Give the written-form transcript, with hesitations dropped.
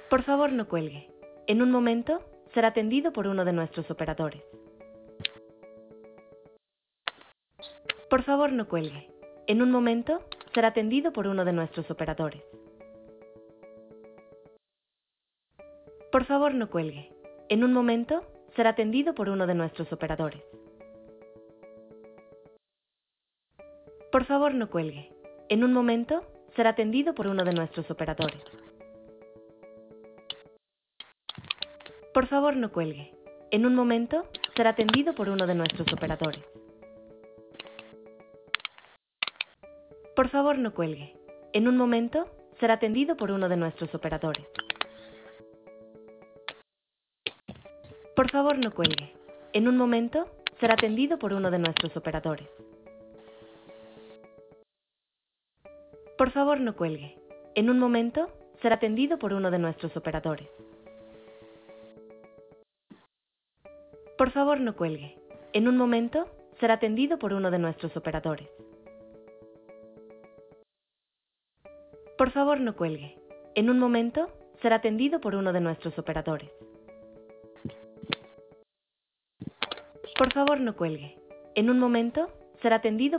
Por favor, no cuelgue. En un momento será atendido por uno de nuestros operadores. Por favor, no cuelgue. En un momento será atendido por uno de nuestros operadores. Por favor, no cuelgue. En un momento será atendido por uno de nuestros operadores. Por favor, no cuelgue. En un momento será atendido por uno de nuestros operadores. Por favor, no cuelgue. En un momento será atendido por uno de nuestros operadores. Por favor, no cuelgue. En un momento será atendido por uno de nuestros operadores. Por favor, no cuelgue. En un momento será atendido por uno de nuestros operadores. Por favor, no cuelgue. En un momento será atendido por uno de nuestros operadores. Por favor, no cuelgue. En un momento será atendido por uno de nuestros operadores. Por favor, no cuelgue. En un momento será atendido por uno de nuestros operadores. Por favor, no cuelgue. En un momento será atendido